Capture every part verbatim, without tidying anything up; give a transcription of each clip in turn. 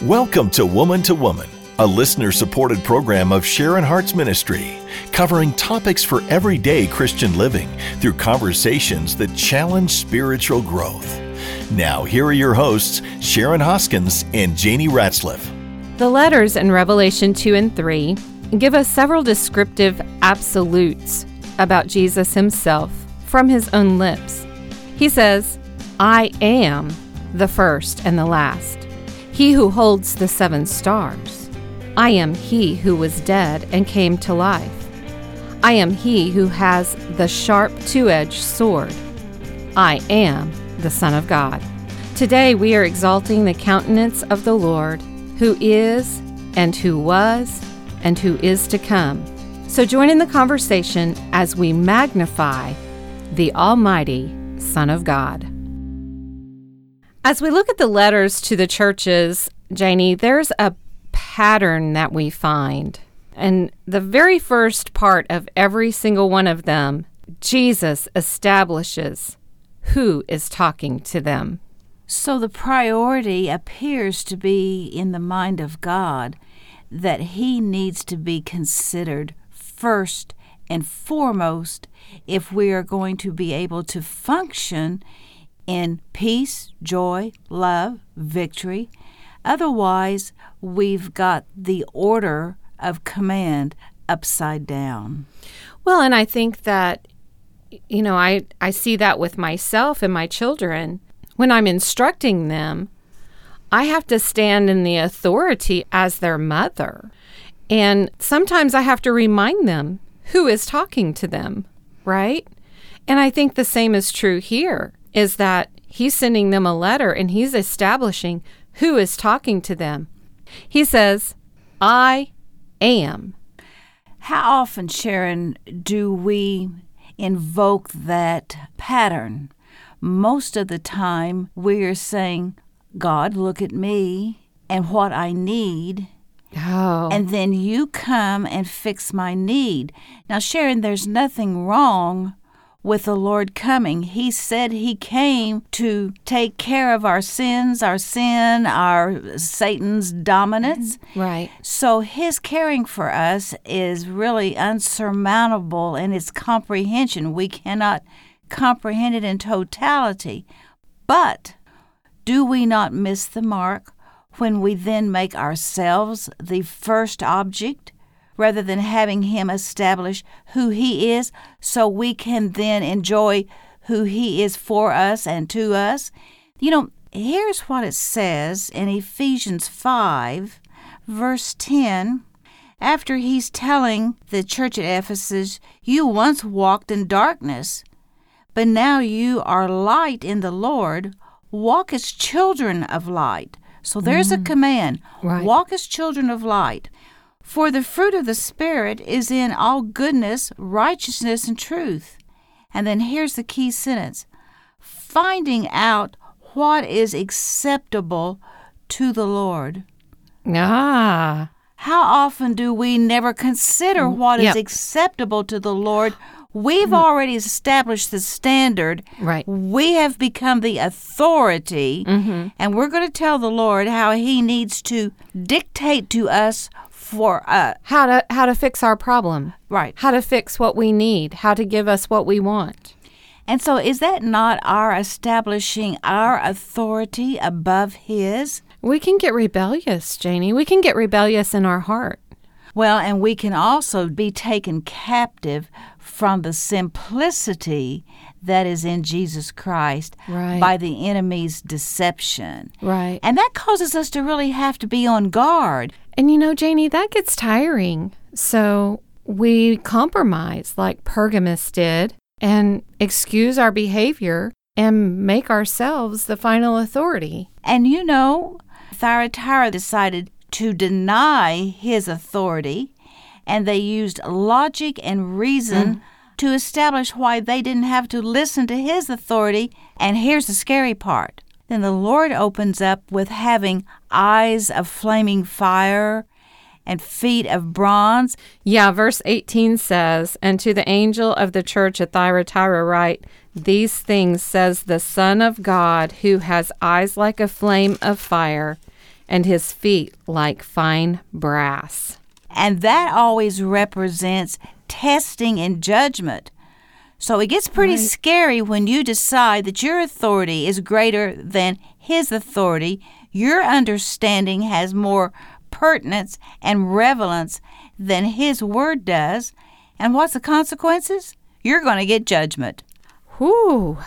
Welcome to Woman to Woman, a listener-supported program of Sharon Hart's ministry, covering topics for everyday Christian living through conversations that challenge spiritual growth. Now, here are your hosts, Sharon Hoskins and Janie Ratzliff. The letters in Revelation two and three give us several descriptive absolutes about Jesus himself from his own lips. He says, I am the first and the last, he who holds the seven stars. I am he who was dead and came to life. I am he who has the sharp two-edged sword. I am the Son of God. Today we are exalting the countenance of the Lord, who is, and who was, and who is to come. So join in the conversation as we magnify the Almighty Son of God. As we look at the letters to the churches, Janie, there's a pattern that we find. And the very first part of every single one of them, Jesus establishes who is talking to them. So the priority appears to be in the mind of God that he needs to be considered first and foremost if we are going to be able to function in peace, joy, love, victory. Otherwise, we've got the order of command upside down. Well, and I think that, you know, I, I see that with myself and my children. When I'm instructing them, I have to stand in the authority as their mother. And sometimes I have to remind them who is talking to them, right? And I think the same is true here, is that he's sending them a letter and he's establishing who is talking to them. He says, I am. How often, Sharon, do we invoke that pattern? Most of the time, we're saying, God, look at me and what I need. Oh. And then you come and fix my need. Now, Sharon, there's nothing wrong with the Lord coming. He said he came to take care of our sins, our sin, our Satan's dominance. Right. So his caring for us is really unsurmountable in its comprehension. We cannot comprehend it in totality. But do we not miss the mark when we then make ourselves the first object, rather than having him establish who he is so we can then enjoy who he is for us and to us? You know, here's what it says in Ephesians five, verse ten. After he's telling the church at Ephesus, you once walked in darkness, but now you are light in the Lord. Walk as children of light. So there's mm. a command. Right. Walk as children of light. For the fruit of the Spirit is in all goodness, righteousness, and truth. And then here's the key sentence. Finding out what is acceptable to the Lord. Ah. How often do we never consider what yep. is acceptable to the Lord? We've already established the standard. Right. We have become the authority, mm-hmm. and we're going to tell the Lord how he needs to dictate to us for uh, how to how to fix our problem. Right. How to fix what we need, how to give us what we want. And so is that not our establishing our authority above his? We can get rebellious, Janie. We can get rebellious in our heart. Well, and we can also be taken captive from the simplicity that is in Jesus Christ right. by the enemy's deception. Right. And that causes us to really have to be on guard. And you know, Janie, that gets tiring. So we compromise like Pergamos did and excuse our behavior and make ourselves the final authority. And you know, Thyatira decided to deny his authority, and they used logic and reason mm. to establish why they didn't have to listen to his authority. And here's the scary part. Then the Lord opens up with having eyes of flaming fire and feet of bronze. Yeah, verse eighteen says, and to the angel of the church at Thyatira write, these things says the Son of God, who has eyes like a flame of fire and his feet like fine brass. And that always represents testing and judgment. So it gets pretty Right. scary when you decide that your authority is greater than his authority. Your understanding has more pertinence and relevance than his word does. And what's the consequences? You're going to get judgment. Whew.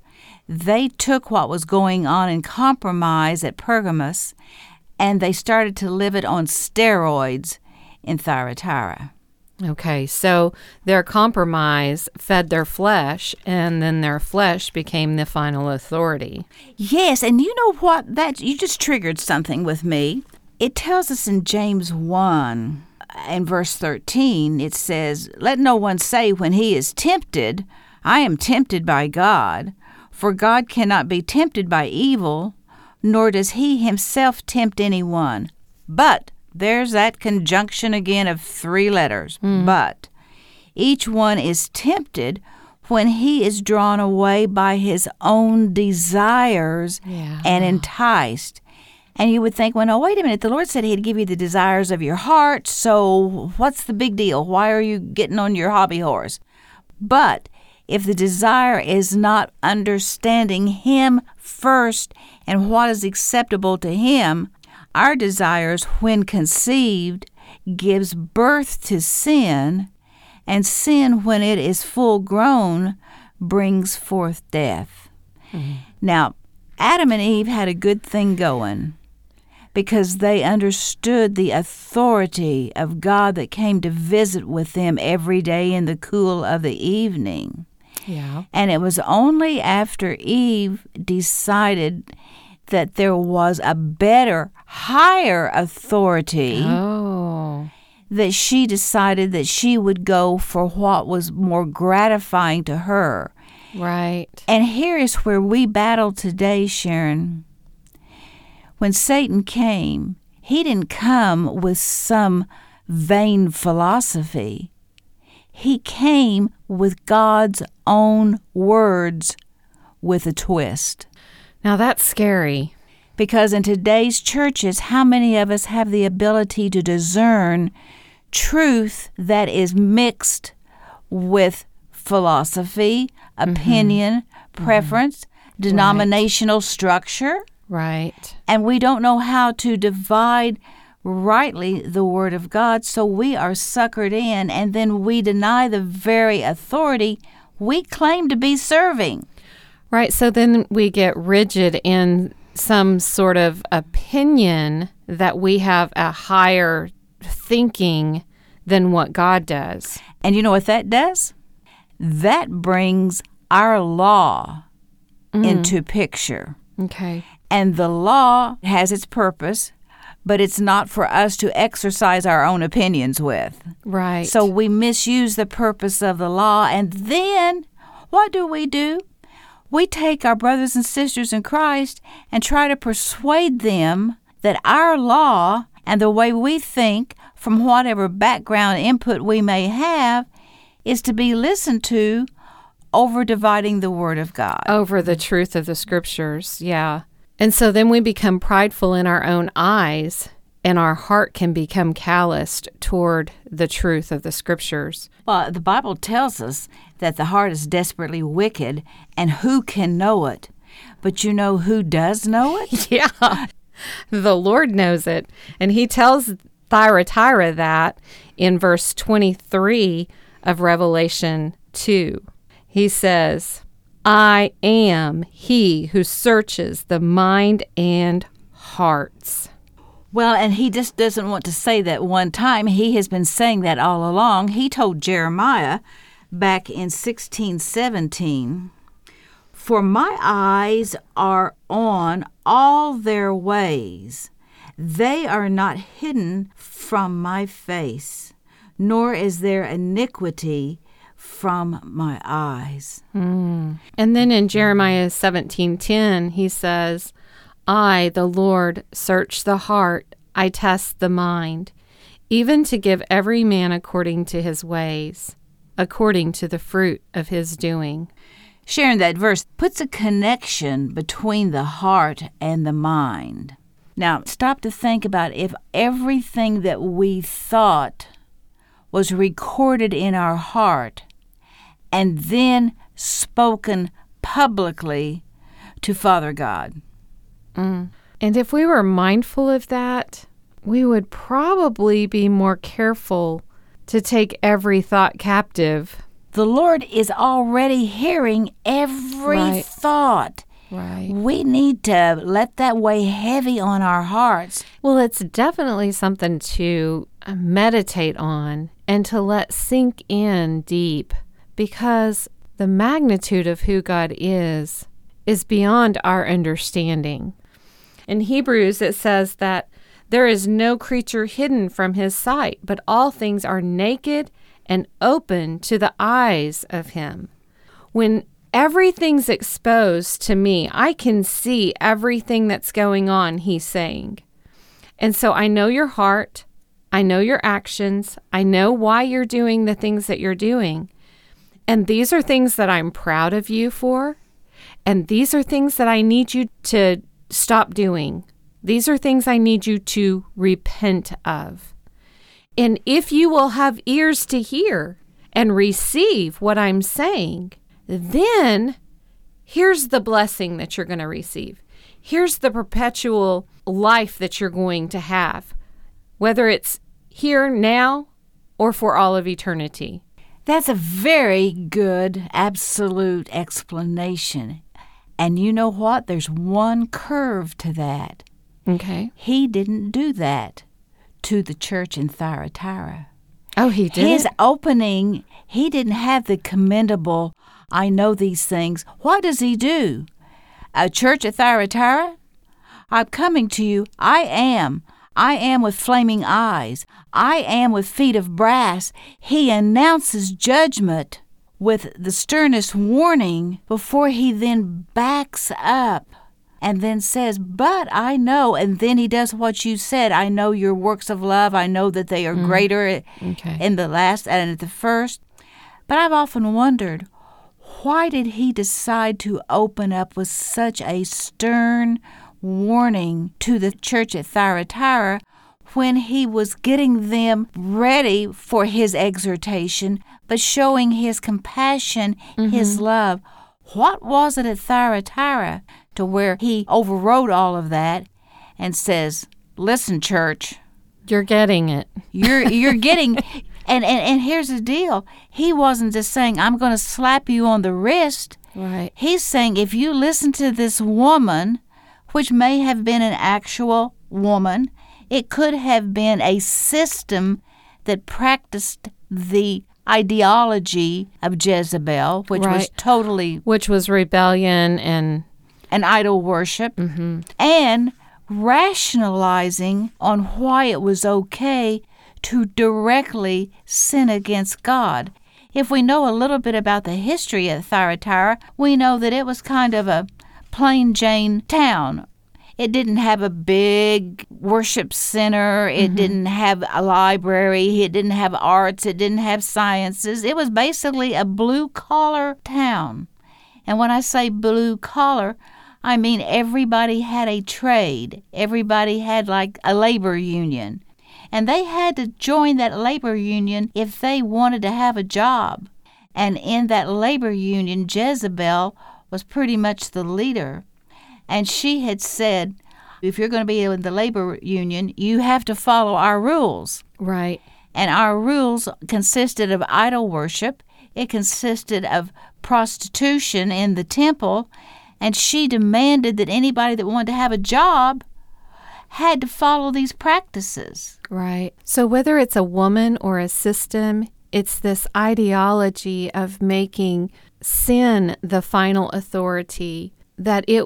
They took what was going on in compromise at Pergamos, and they started to live it on steroids in Thyatira. Okay, so their compromise fed their flesh, and then their flesh became the final authority. Yes, and you know what? That you just triggered something with me. It tells us in James one and verse thirteen, it says, "Let no one say when he is tempted, I am tempted by God, for God cannot be tempted by evil, nor does he himself tempt anyone. But," there's that conjunction again of three letters, mm. "but each one is tempted when he is drawn away by his own desires yeah. and enticed." And you would think, well, no, wait a minute. The Lord said he'd give you the desires of your heart, so what's the big deal? Why are you getting on your hobby horse? But if the desire is not understanding him first and what is acceptable to him, our desires, when conceived, gives birth to sin, and sin, when it is full grown, brings forth death. Mm-hmm. Now, Adam and Eve had a good thing going because they understood the authority of God that came to visit with them every day in the cool of the evening. Yeah. And it was only after Eve decided that there was a better, higher authority oh. that she decided that she would go for what was more gratifying to her. Right. And here is where we battle today, Sharon. When Satan came, he didn't come with some vain philosophy. He came with God's own words with a twist. Now that's scary. Because in today's churches, how many of us have the ability to discern truth that is mixed with philosophy, opinion, mm-hmm. preference, mm-hmm. denominational right. structure? Right. And we don't know how to divide rightly the Word of God, so we are suckered in, and then we deny the very authority we claim to be serving. Right, so then we get rigid in some sort of opinion that we have a higher thinking than what God does. And you know what that does? That brings our law mm. into picture. Okay. And the law has its purpose, but it's not for us to exercise our own opinions with. Right. So we misuse the purpose of the law, and then what do we do? We take our brothers and sisters in Christ and try to persuade them that our law and the way we think, from whatever background input we may have, is to be listened to over dividing the Word of God. Over the truth of the Scriptures, yeah. And so then we become prideful in our own eyes, and our heart can become calloused toward the truth of the Scriptures. Well, the Bible tells us that the heart is desperately wicked, and who can know it? But you know who does know it? Yeah, the Lord knows it. And he tells Thyatira that in verse twenty-three of Revelation two. He says, "I am he who searches the mind and hearts." Well, and he just doesn't want to say that one time. He has been saying that all along. He told Jeremiah back in sixteen seventeen, "For my eyes are on all their ways. They are not hidden from my face, nor is there iniquity from my eyes." Mm. And then in Jeremiah seventeen ten, he says, "I, the Lord, search the heart, I test the mind, even to give every man according to his ways, according to the fruit of his doing." Sharon, that verse puts a connection between the heart and the mind. Now, stop to think about if everything that we thought was recorded in our heart and then spoken publicly to Father God. Mm. And if we were mindful of that, we would probably be more careful to take every thought captive. The Lord is already hearing every Right. thought. Right. We need to let that weigh heavy on our hearts. Well, it's definitely something to meditate on and to let sink in deep, because the magnitude of who God is is beyond our understanding. In Hebrews, it says that there is no creature hidden from his sight, but all things are naked and open to the eyes of him. When everything's exposed to me, I can see everything that's going on, he's saying. And so I know your heart. I know your actions. I know why you're doing the things that you're doing. And these are things that I'm proud of you for. And these are things that I need you to stop doing. These are things I need you to repent of. And if you will have ears to hear and receive what I'm saying, then here's the blessing that you're going to receive. Here's the perpetual life that you're going to have, whether it's here now or for all of eternity. That's a very good, absolute explanation. And you know what? There's one curve to that. Okay. He didn't do that to the church in Thyatira. Oh, he did? His opening, he didn't have the commendable, I know these things. What does he do? A church at Thyatira? I'm coming to you. I am. I am with flaming eyes. I am with feet of brass. He announces judgment with the sternest warning before he then backs up and then says, but I know, and then he does what you said. I know your works of love. I know that they are mm. greater okay. in the last and at the first. But I've often wondered, why did he decide to open up with such a stern warning to the church at Thyatira when he was getting them ready for his exhortation, but showing his compassion, mm-hmm. his love? What was it at Thyatira to where he overrode all of that and says, listen, church. You're getting it. You're you're getting... And, and and here's the deal. He wasn't just saying, I'm going to slap you on the wrist. Right. He's saying, if you listen to this woman, which may have been an actual woman, it could have been a system that practiced the ideology of Jezebel, which right. was totally... Which was rebellion and... and idol worship. Mm-hmm. And rationalizing on why it was okay to directly sin against God. If we know a little bit about the history of Thyatira, we know that it was kind of a plain Jane town. It didn't have a big worship center. It mm-hmm. didn't have a library. It didn't have arts. It didn't have sciences. It was basically a blue-collar town. And when I say blue-collar, I mean everybody had a trade. Everybody had like a labor union. And they had to join that labor union if they wanted to have a job. And in that labor union, Jezebel was pretty much the leader. And she had said, if you're going to be in the labor union, you have to follow our rules. Right. And our rules consisted of idol worship. It consisted of prostitution in the temple. And she demanded that anybody that wanted to have a job had to follow these practices. Right. So whether it's a woman or a system, it's this ideology of making sin the final authority, that it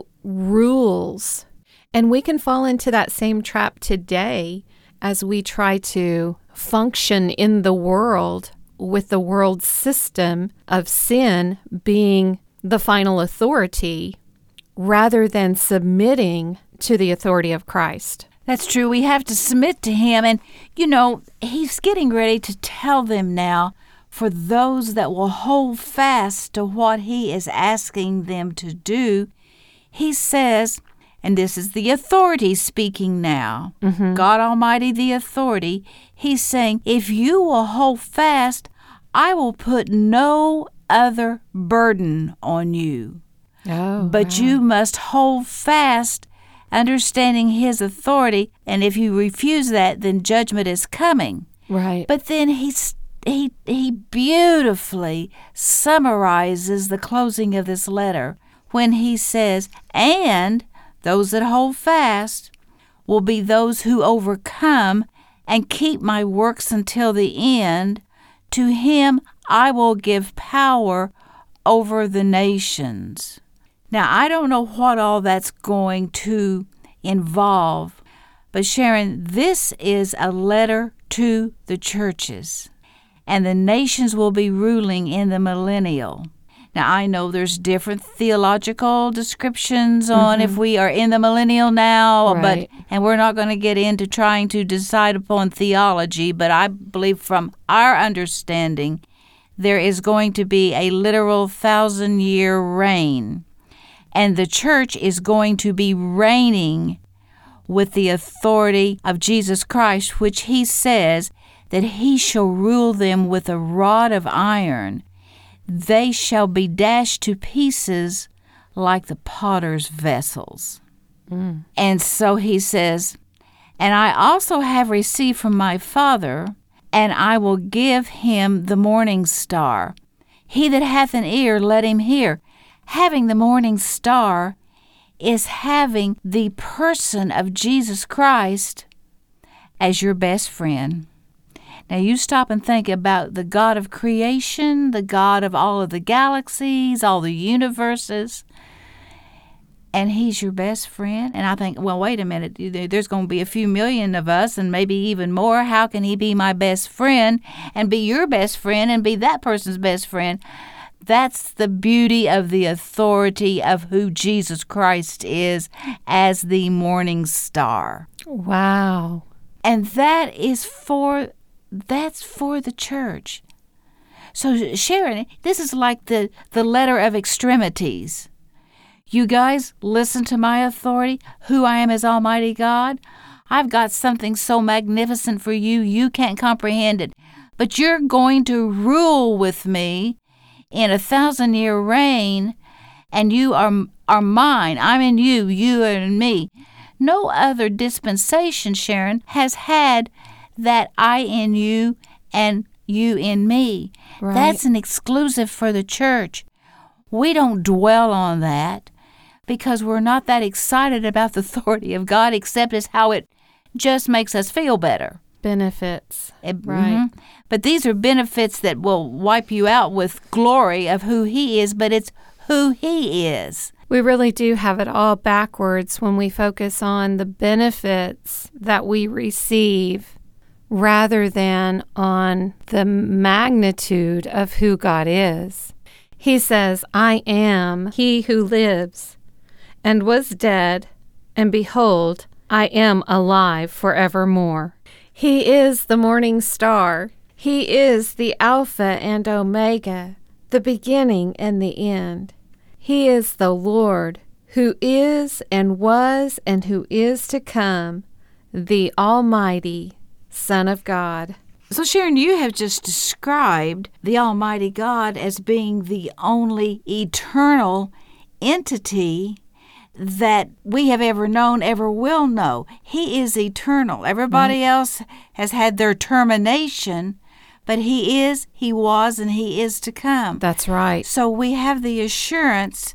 rules. And we can fall into that same trap today as we try to function in the world with the world system of sin being the final authority rather than submitting to the authority of Christ. That's true. We have to submit to him. And, you know, he's getting ready to tell them now, for those that will hold fast to what he is asking them to do, he says, and this is the authority speaking now, mm-hmm. God Almighty, the authority, he's saying, if you will hold fast, I will put no other burden on you. Oh, but wow. you must hold fast, understanding his authority, and if you refuse that, then judgment is coming. Right. But then he's He he beautifully summarizes the closing of this letter when he says, and those that hold fast will be those who overcome and keep my works until the end. To him I will give power over the nations. Now, I don't know what all that's going to involve, but Sharon, this is a letter to the churches. And the nations will be ruling in the millennial. Now, I know there's different theological descriptions on mm-hmm. if we are in the millennial now, right. but and we're not going to get into trying to decide upon theology, but I believe from our understanding, there is going to be a literal thousand-year reign, and the church is going to be reigning with the authority of Jesus Christ, which he says that he shall rule them with a rod of iron. They shall be dashed to pieces like the potter's vessels. Mm. And so he says, and I also have received from my Father, and I will give him the morning star. He that hath an ear, let him hear. Having the morning star is having the person of Jesus Christ as your best friend. Now you stop and think about the God of creation, the God of all of the galaxies, all the universes, and he's your best friend. And I think, well, wait a minute, there's going to be a few million of us and maybe even more. How can he be my best friend and be your best friend and be that person's best friend? That's the beauty of the authority of who Jesus Christ is as the morning star. Wow. And that is for... That's for the church. So, Sharon, this is like the, the letter of extremities. You guys, listen to my authority, who I am as Almighty God. I've got something so magnificent for you, you can't comprehend it. But you're going to rule with me in a thousand-year reign, and you are, are mine. I'm in you, you are in me. No other dispensation, Sharon, has had that I in you and you in me. Right. That's an exclusive for the church. We don't dwell on that because we're not that excited about the authority of God except as how it just makes us feel better. Benefits. It, right. Mm-hmm. But these are benefits that will wipe you out with glory of who he is, but it's who he is. We really do have it all backwards when we focus on the benefits that we receive rather than on the magnitude of who God is. He says, I am he who lives and was dead, and behold, I am alive forevermore. He is the morning star. He is the Alpha and Omega, the beginning and the end. He is the Lord, who is and was and who is to come, the Almighty Son of God. So, Sharon, you have just described the Almighty God as being the only eternal entity that we have ever known, ever will know. He is eternal. Everybody right. else has had their termination, but he is, he was, and he is to come. That's right. So we have the assurance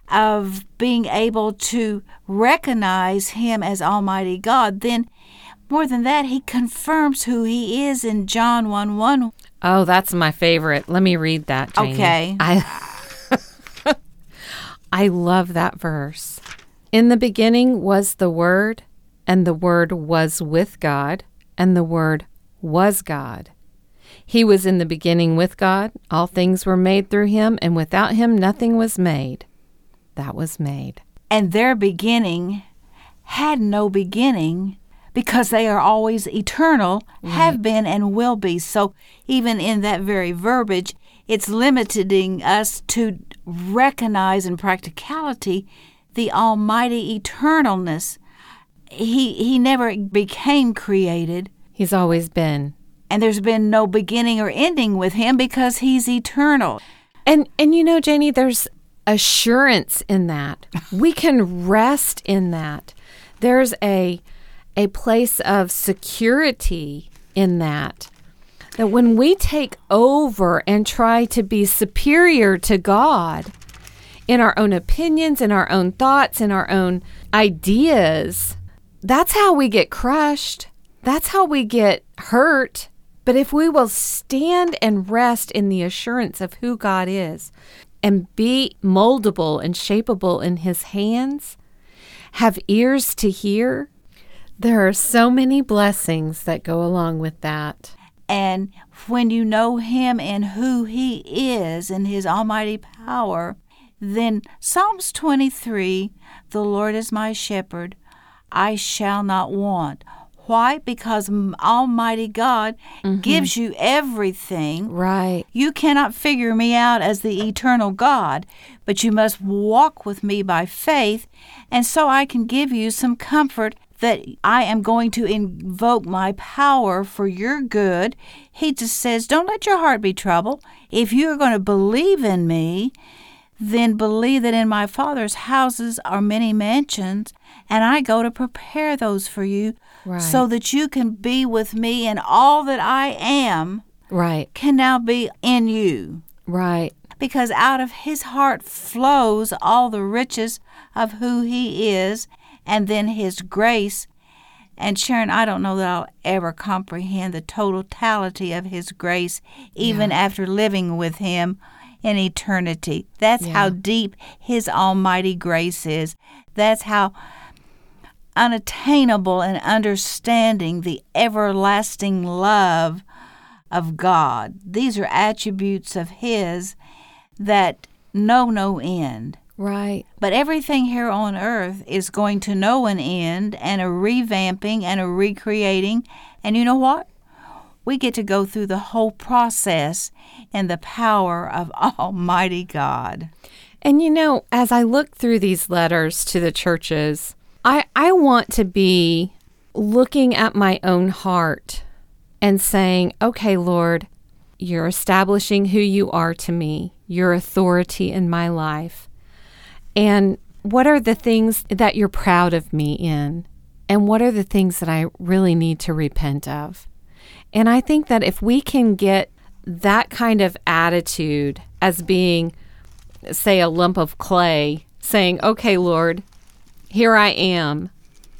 of being able to recognize him as Almighty God. Then more than that, he confirms who he is in John one one. Oh, that's my favorite. Let me read that, Janie. Okay. I, I love that verse. In the beginning was the Word, and the Word was with God, and the Word was God. He was in the beginning with God. All things were made through him, and without him nothing was made that was made. And their beginning had no beginning, because they are always eternal, right. have been and will be. So even in that very verbiage, it's limiting us to recognize in practicality the almighty eternalness. He, he never became created. He's always been. And there's been no beginning or ending with him because he's eternal. And and you know, Janie, there's assurance in that. We can rest in that. There's a a place of security in that. That when we take over and try to be superior to God in our own opinions, in our own thoughts, in our own ideas, that's how we get crushed. That's how we get hurt. But if we will stand and rest in the assurance of who God is and be moldable and shapeable in his hands, have ears to hear, there are so many blessings that go along with that. And when you know him and who he is and his almighty power, then Psalms twenty-three, the Lord is my shepherd, I shall not want. Why? Because Almighty God mm-hmm. gives you everything. Right. You cannot figure me out as the eternal God, but you must walk with me by faith, and so I can give you some comfort that I am going to invoke my power for your good. He just says, don't let your heart be troubled. If you are going to believe in me, then believe that in my Father's houses are many mansions, and I go to prepare those for you, right, so that you can be with me, and all that I am right. can now be in you. Right. Because out of his heart flows all the riches of who he is, and then his grace. And Sharon, I don't know that I'll ever comprehend the totality of his grace, even yeah. after living with him in eternity. That's yeah. how deep his almighty grace is. That's how unattainable and understanding the everlasting love of God. These are attributes of his that know no end. Right. But everything here on earth is going to know an end, and a revamping and a recreating. And you know what? We get to go through the whole process in the power of Almighty God. And you know, as I look through these letters to the churches, I, I want to be looking at my own heart and saying, okay, Lord, you're establishing who you are to me, your authority in my life. And what are the things that you're proud of me in? And what are the things that I really need to repent of? And I think that if we can get that kind of attitude as being, say, a lump of clay, saying, okay, Lord, here I am.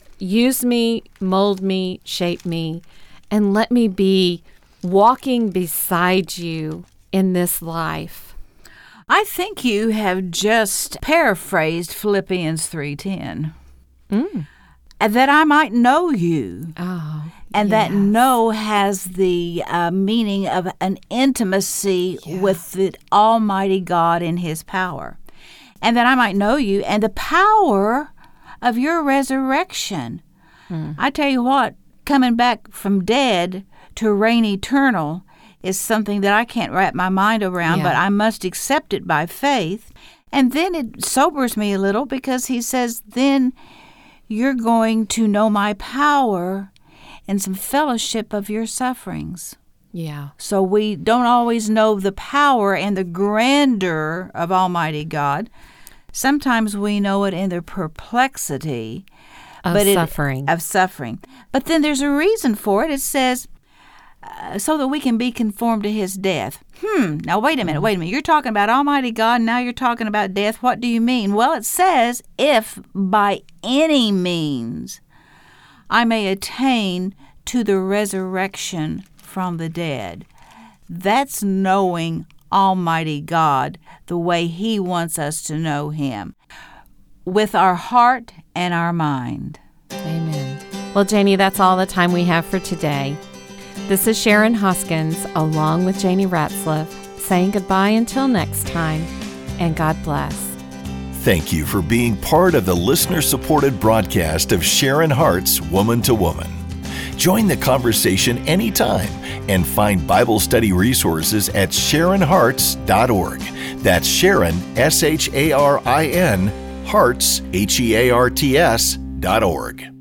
Use me, mold me, shape me, and let me be walking beside you in this life. I think you have just paraphrased Philippians three ten. Mm. That I might know you. Oh, and yes. that know has the uh, meaning of an intimacy yeah. with the Almighty God in his power. And that I might know you and the power of your resurrection. Mm. I tell you what, coming back from dead to reign eternal is something that I can't wrap my mind around, yeah. but I must accept it by faith. And then it sobers me a little because he says, then you're going to know my power and some fellowship of your sufferings. Yeah. So we don't always know the power and the grandeur of Almighty God. Sometimes we know it in the perplexity of but suffering. It, of suffering. But then there's a reason for it. It says, uh, so that we can be conformed to his death. Hmm, now wait a minute, wait a minute. You're talking about Almighty God, and now you're talking about death. What do you mean? Well, it says, if by any means I may attain to the resurrection from the dead. That's knowing Almighty God the way he wants us to know him, with our heart and our mind. Amen. Well, Janie, that's all the time we have for today. This is Sharon Hoskins, along with Janie Ratzlaff, saying goodbye until next time, and God bless. Thank you for being part of the listener-supported broadcast of Sharon Hart's Woman to Woman. Join the conversation anytime and find Bible study resources at sharon harts dot org. That's Sharon, S H A R I N, hearts, H E A R T S, dot org.